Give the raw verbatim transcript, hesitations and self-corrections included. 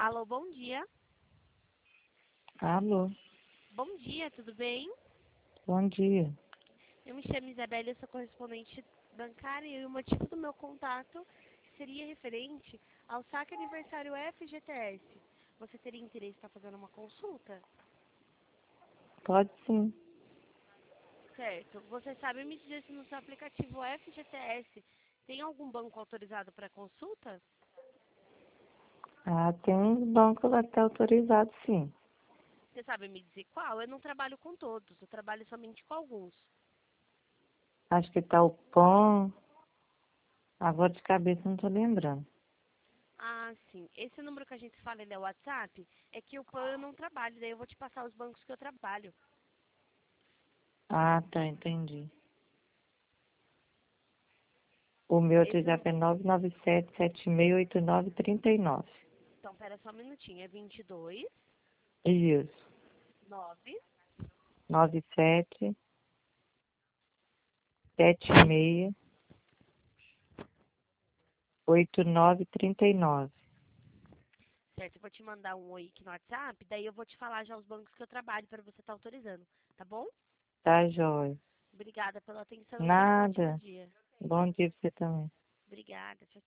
Alô, bom dia. Alô, Bom dia, tudo bem? bom dia. Eu me chamo Isabela, eu sou correspondente bancária e o motivo do meu contato seria referente ao saque aniversário F G T S. Você teria interesse em estar fazendo uma consulta? Pode sim. Certo. Você sabe me dizer se no seu aplicativo F G T S tem algum banco autorizado para consulta? Ah, tem uns bancos até autorizados, sim. Você sabe me dizer qual? Eu não trabalho com todos, eu trabalho somente com alguns. Acho que tá o Pão. Agora de cabeça não tô lembrando. Ah, sim. Esse número que a gente fala, ele é o WhatsApp, é que o P A N eu não trabalho, daí eu vou te passar os bancos que eu trabalho. Ah, tá, entendi. O meu Esse WhatsApp é nove nove sete, sete seis oito nove três nove. Então, pera só um minutinho. É vinte e dois, Isso. nove. nove sete, sete seis oito nove três nove. Certo, eu vou te mandar um oi aqui no WhatsApp, daí eu vou te falar já os bancos que eu trabalho para você estar autorizando, tá bom? Tá, jóia. Obrigada pela atenção e tenha um ótimo Nada. dia. Bom dia pra você também. Obrigada, tchau, tchau.